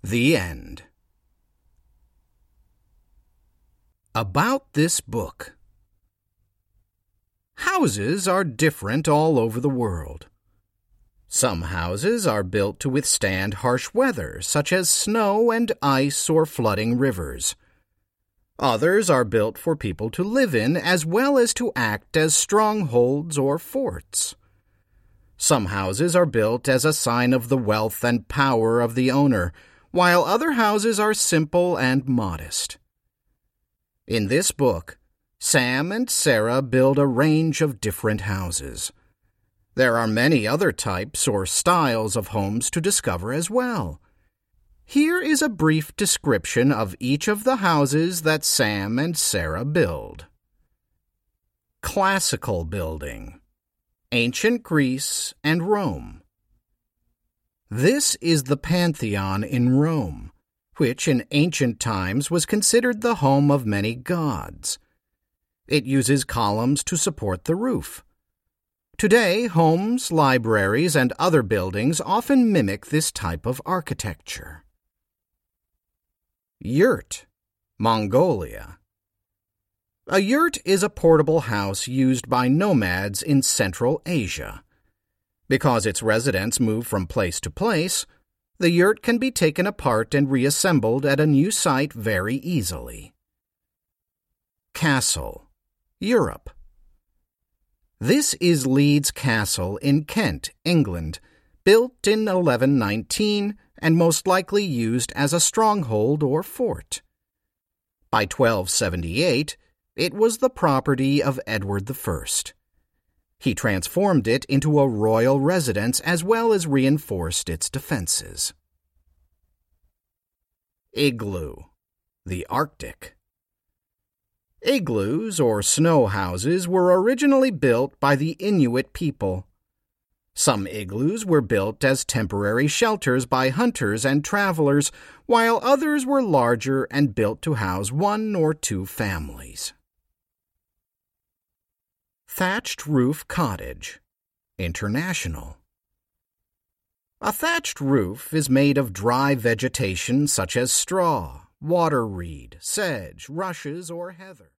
The End. About this book. Houses are different all over the world. Some houses are built to withstand harsh weather, such as snow and ice or flooding rivers. Others are built for people to live in as well as to act as strongholds or forts. Some houses are built as a sign of the wealth and power of the owner, while other houses are simple and modest. In this book, Sam and Sarah build a range of different houses. There are many other types or styles of homes to discover as well. Here is a brief description of each of the houses that Sam and Sarah build. Classical building. Ancient Greece and Rome. This is the Pantheon in Rome, which in ancient times was considered the home of many gods. It uses columns to support the roof. Today, homes, libraries, and other buildings often mimic this type of architecture. Yurt, Mongolia. A yurt is a portable house used by nomads in Central Asia. Because its residents move from place to place, the yurt can be taken apart and reassembled at a new site very easily. Castle, Europe. This is Leeds Castle in Kent, England, built in 1119 and most likely used as a stronghold or fort. By 1278, it was the property of Edward I. He transformed it into a royal residence as well as reinforced its defenses. Igloo, the Arctic. Igloos, or snow houses, were originally built by the Inuit people. Some igloos were built as temporary shelters by hunters and travelers, while others were larger and built to house one or two families. Thatched roof cottage, international. A thatched roof is made of dry vegetation such as straw, water reed, sedge, rushes, or heather.